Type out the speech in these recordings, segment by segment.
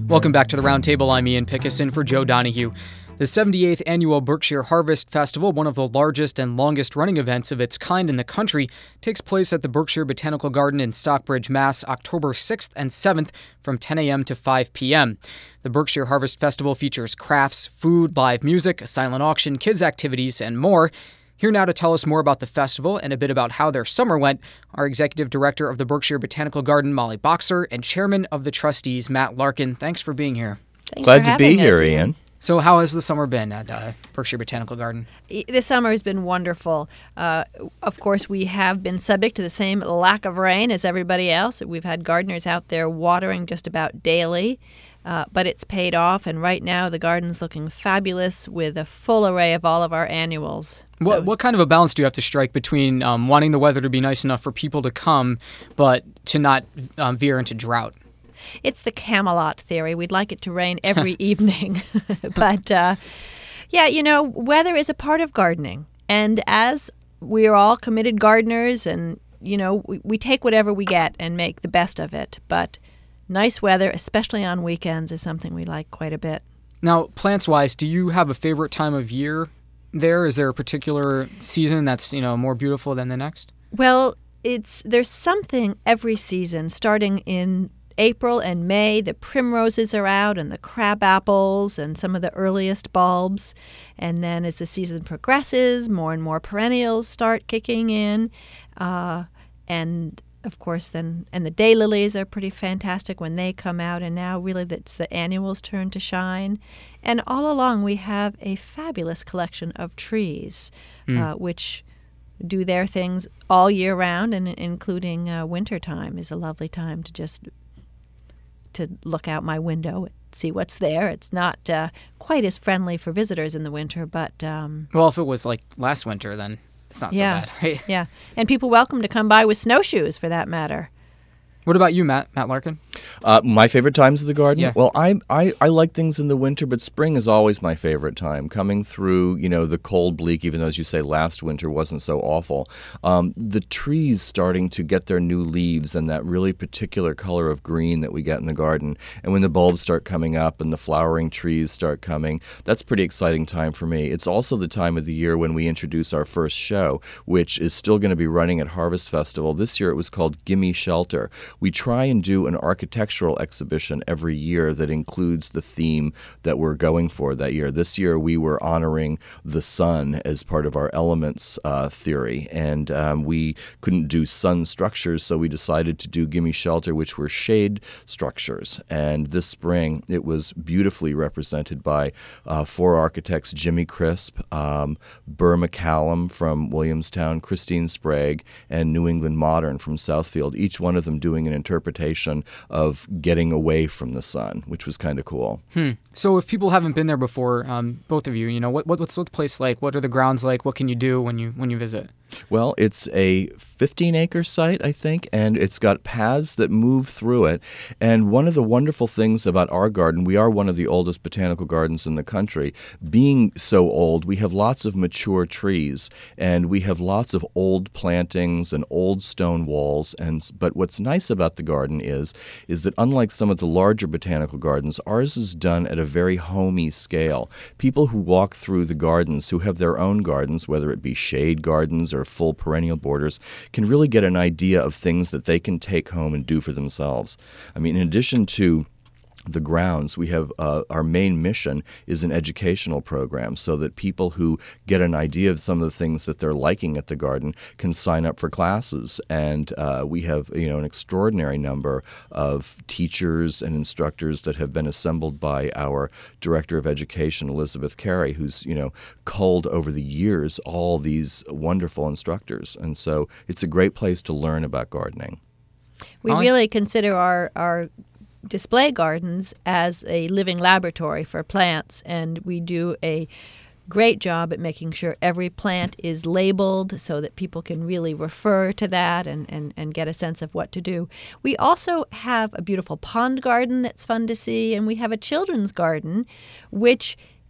Welcome back to the Roundtable. I'm Ian Pickison for Joe Donahue. The 78th Annual Berkshire Harvest Festival, one of the largest and longest-running events of its kind in the country, takes place at the Berkshire Botanical Garden in Stockbridge, Mass., October 6th and 7th from 10 a.m. to 5 p.m. The Berkshire Harvest Festival features crafts, food, live music, a silent auction, kids' activities, and more. Here now to tell us more about the festival and a bit about how their summer went, our Executive Director of the Berkshire Botanical Garden, Molly Boxer, and Chairman of the Trustees, Matt Larkin. Thanks for being here. Glad to be here, Ian. So how has the summer been at Berkshire Botanical Garden? The summer has been wonderful. Of course, we have been subject to the same lack of rain as everybody else. We've had gardeners out there watering just about daily, but it's paid off, and right now the garden's looking fabulous with a full array of all of our annuals. What kind of a balance do you have to strike between wanting the weather to be nice enough for people to come, but to not veer into drought? It's the Camelot theory. We'd like it to rain every evening. But, weather is a part of gardening. And as we're all committed gardeners and, we take whatever we get and make the best of it. But nice weather, especially on weekends, is something we like quite a bit. Now, plants-wise, do you have a favorite time of year there? Is there a particular season that's, more beautiful than the next? Well, there's something every season, starting in April and May. The primroses are out and the crab apples and some of the earliest bulbs. And then as the season progresses, more and more perennials start kicking in. And of course, and the daylilies are pretty fantastic when they come out. And now really it's the annuals' turn to shine. And all along we have a fabulous collection of trees, which do their things all year round, and including wintertime is a lovely time to look out my window and see what's there. It's not quite as friendly for visitors in the winter, but... well, if it was like last winter, then it's not so bad, right? Yeah, and people welcome to come by with snowshoes, for that matter. What about you, Matt Larkin? My favorite times of the garden? Yeah. Well, I like things in the winter, but spring is always my favorite time. Coming through, the cold, bleak, even though, as you say, last winter wasn't so awful. The trees starting to get their new leaves and that really particular color of green that we get in the garden. And when the bulbs start coming up and the flowering trees start coming, that's a pretty exciting time for me. It's also the time of the year when we introduce our first show, which is still going to be running at Harvest Festival. This year it was called Gimme Shelter. We try and do an architectural exhibition every year that includes the theme that we're going for that year. This year we were honoring the sun as part of our elements theory, and we couldn't do sun structures, so we decided to do Gimme Shelter, which were shade structures. And this spring it was beautifully represented by 4 architects: Jimmy Crisp, Burr McCallum from Williamstown, Christine Sprague, and New England Modern from Southfield, each one of them doing an interpretation of getting away from the sun, which was kind of cool. So if people haven't been there before, both of you, what's the place like? What are the grounds like? What can you do when you visit? Well, it's a 15-acre site, I think, and it's got paths that move through it. And one of the wonderful things about our garden, we are one of the oldest botanical gardens in the country. Being so old, we have lots of mature trees, and we have lots of old plantings and old stone walls. But what's nice about the garden is that unlike some of the larger botanical gardens, ours is done at a very homey scale. People who walk through the gardens, who have their own gardens, whether it be shade gardens or full perennial borders, can really get an idea of things that they can take home and do for themselves. I mean, in addition to the grounds, we have our main mission is an educational program so that people who get an idea of some of the things that they're liking at the garden can sign up for classes. And we have an extraordinary number of teachers and instructors that have been assembled by our Director of Education, Elizabeth Carey, who's culled over the years all these wonderful instructors. And so it's a great place to learn about gardening. We really consider our display gardens as a living laboratory for plants, and we do a great job at making sure every plant is labeled so that people can really refer to that and get a sense of what to do. We also have a beautiful pond garden that's fun to see, and we have a children's garden which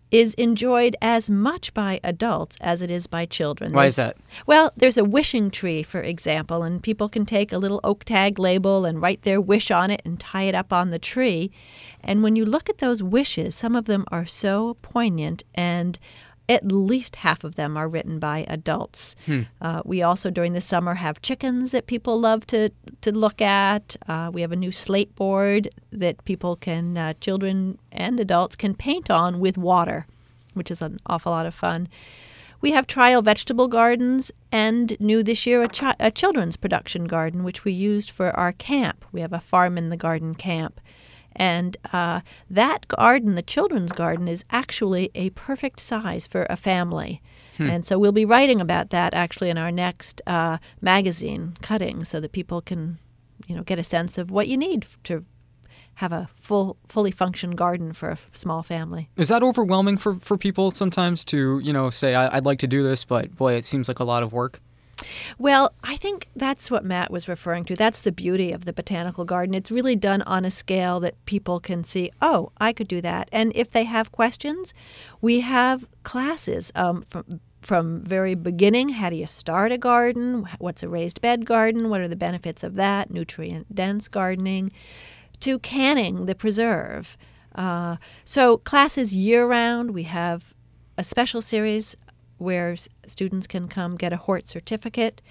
is enjoyed as much by adults as it is by children. Why is that? Well, there's a wishing tree, for example, and people can take a little oak tag label and write their wish on it and tie it up on the tree. And when you look at those wishes, some of them are so poignant, and at least half of them are written by adults. We also, during the summer, have chickens that people love to look at. We have a new slate board that people can, children and adults, can paint on with water, which is an awful lot of fun. We have trial vegetable gardens, and new this year, a children's production garden, which we used for our camp. We have a Farm in the Garden camp. And that garden, the children's garden, is actually a perfect size for a family. And so we'll be writing about that actually in our next magazine cutting, so that people can, get a sense of what you need to have a fully functioned garden for a small family. Is that overwhelming for people sometimes to, say, I'd like to do this, but boy, it seems like a lot of work? Well, I think that's what Matt was referring to. That's the beauty of the botanical garden. It's really done on a scale that people can see, oh, I could do that. And if they have questions, we have classes from very beginning. How do you start a garden? What's a raised bed garden? What are the benefits of that? Nutrient-dense gardening, to canning the preserve. So classes year-round. We have a special series where students can come get a horticulture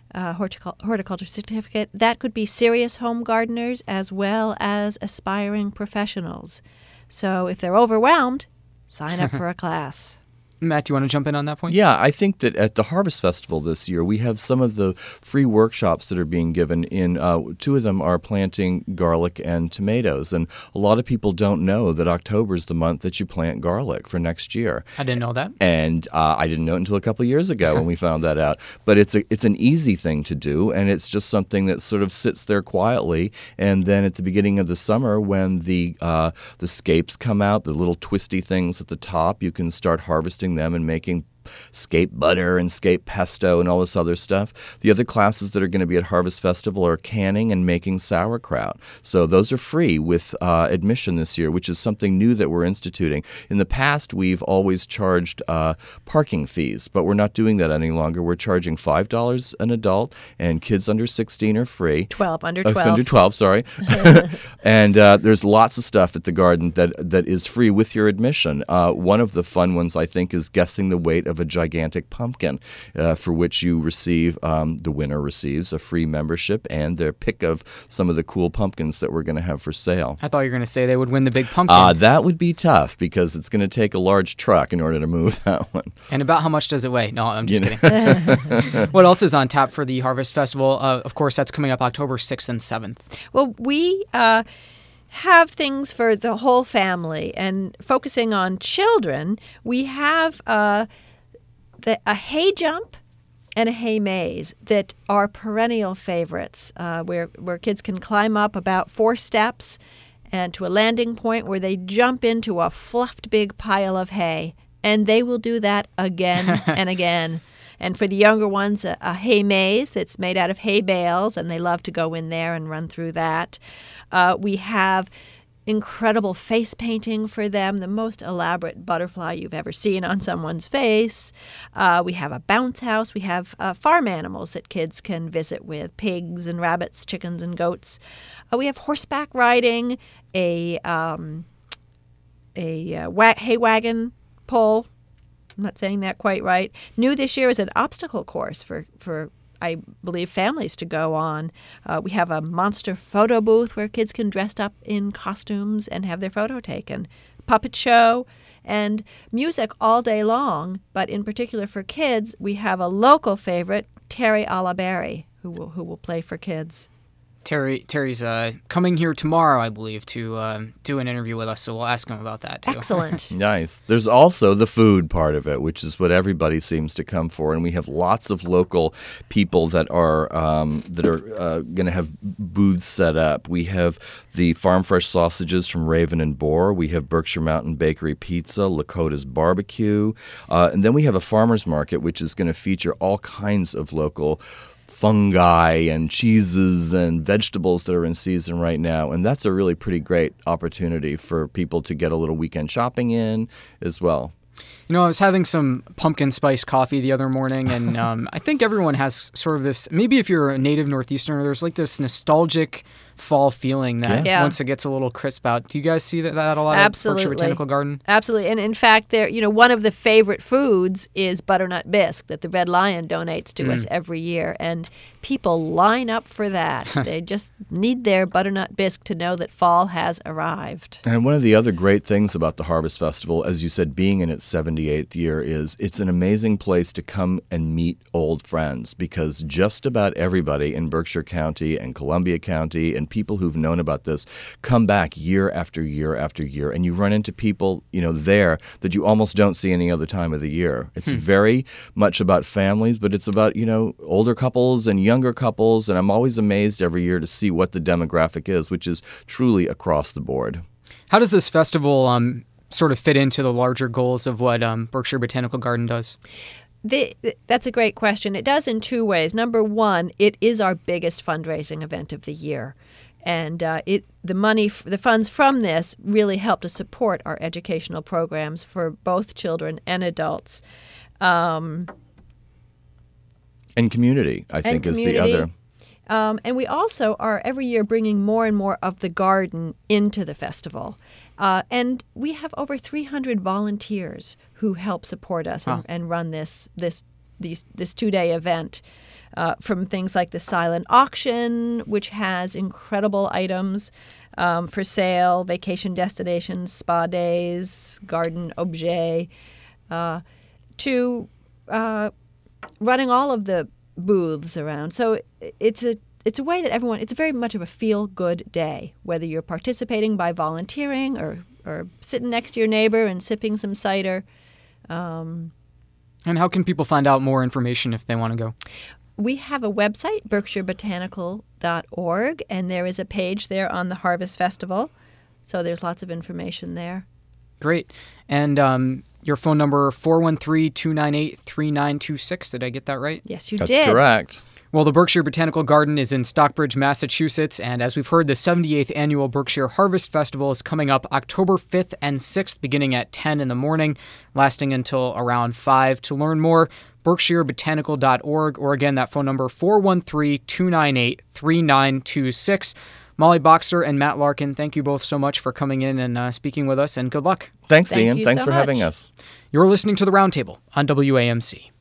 certificate. That could be serious home gardeners as well as aspiring professionals. So if they're overwhelmed, sign up for a class. Matt, do you want to jump in on that point? Yeah, I think that at the Harvest Festival this year, we have some of the free workshops that are being given. Two of them are planting garlic and tomatoes. And a lot of people don't know that October is the month that you plant garlic for next year. I didn't know that. And I didn't know it until a couple of years ago when we found that out. But it's an easy thing to do, and it's just something that sort of sits there quietly. And then at the beginning of the summer, when the scapes come out, the little twisty things at the top, you can start harvesting them and making scape butter and scape pesto and all this other stuff. The other classes that are going to be at Harvest Festival are canning and making sauerkraut. So those are free with admission this year, which is something new that we're instituting. In the past, we've always charged parking fees, but we're not doing that any longer. We're charging $5 an adult, and kids under 16 are free. Under 12. Under 12, sorry. And there's lots of stuff at the garden that is free with your admission. One of the fun ones, I think, is guessing the weight of a gigantic pumpkin, for which you receive, the winner receives a free membership and their pick of some of the cool pumpkins that we're going to have for sale. I thought you were going to say they would win the big pumpkin. That would be tough because it's going to take a large truck in order to move that one. And about how much does it weigh? No, I'm just kidding. What else is on tap for the Harvest Festival? Of course, that's coming up October 6th and 7th. Well, we have things for the whole family, and focusing on children, we have a hay jump and a hay maze that are perennial favorites, where kids can climb up about 4 steps and to a landing point where they jump into a fluffed big pile of hay, and they will do that again and again. And for the younger ones, a hay maze that's made out of hay bales, and they love to go in there and run through that. We have incredible face painting for them, the most elaborate butterfly you've ever seen on someone's face. We have a bounce house. We have farm animals that kids can visit with, pigs and rabbits, chickens and goats. We have horseback riding, a hay wagon pull. I'm not saying that quite right. New this year is an obstacle course for I believe, families to go on. We have a monster photo booth where kids can dress up in costumes and have their photo taken. Puppet show and music all day long. But in particular for kids, we have a local favorite, Terry Alaberry, who will play for kids. Terry's coming here tomorrow, I believe, to do an interview with us, so we'll ask him about that, too. Excellent. Nice. There's also the food part of it, which is what everybody seems to come for, and we have lots of local people that are going to have booths set up. We have the Farm Fresh sausages from Raven and Boar. We have Berkshire Mountain Bakery Pizza, Lakota's Barbecue, and then we have a farmer's market, which is going to feature all kinds of local fungi and cheeses and vegetables that are in season right now. And that's a really pretty great opportunity for people to get a little weekend shopping in as well. You know, I was having some pumpkin spice coffee the other morning, and I think everyone has sort of this, maybe if you're a native Northeasterner, there's like this nostalgic fall feeling that once it gets a little crisp out. Do you guys see that a lot at Berkshire Botanical Garden? Absolutely. And in fact, there, one of the favorite foods is butternut bisque that the Red Lion donates to us every year. And people line up for that. They just need their butternut bisque to know that fall has arrived. And one of the other great things about the Harvest Festival, as you said, being in its 78th year, is it's an amazing place to come and meet old friends, because just about everybody in Berkshire County and Columbia County and people who've known about this come back year after year after year, and you run into people, there that you almost don't see any other time of the year. It's very much about families, but it's about, older couples and younger couples, and I'm always amazed every year to see what the demographic is, which is truly across the board. How does this festival sort of fit into the larger goals of what Berkshire Botanical Garden does? That's a great question. It does in two ways. Number one, it is our biggest fundraising event of the year. And the funds from this really help to support our educational programs for both children and adults. And community, I think, is the other. And we also are every year bringing more and more of the garden into the festival. And we have over 300 volunteers who help support us and run this 2-day event. From things like the silent auction, which has incredible items for sale, vacation destinations, spa days, garden objet, to running all of the booths around. So it's a way that it's very much of a feel-good day, whether you're participating by volunteering or sitting next to your neighbor and sipping some cider. And how can people find out more information if they want to go? We have a website, berkshirebotanical.org, and there is a page there on the Harvest Festival. So there's lots of information there. Great. And your phone number, 413-298-3926. Did I get that right? Yes, you did. That's correct. Well, the Berkshire Botanical Garden is in Stockbridge, Massachusetts, and as we've heard, the 78th Annual Berkshire Harvest Festival is coming up October 5th and 6th, beginning at 10 in the morning, lasting until around 5. To learn more, berkshirebotanical.org, or again, that phone number, 413-298-3926. Molly Boxer and Matt Larkin, thank you both so much for coming in and speaking with us, and good luck. Thanks, Ian. You Thanks so for much. having us. You're listening to The Roundtable on WAMC.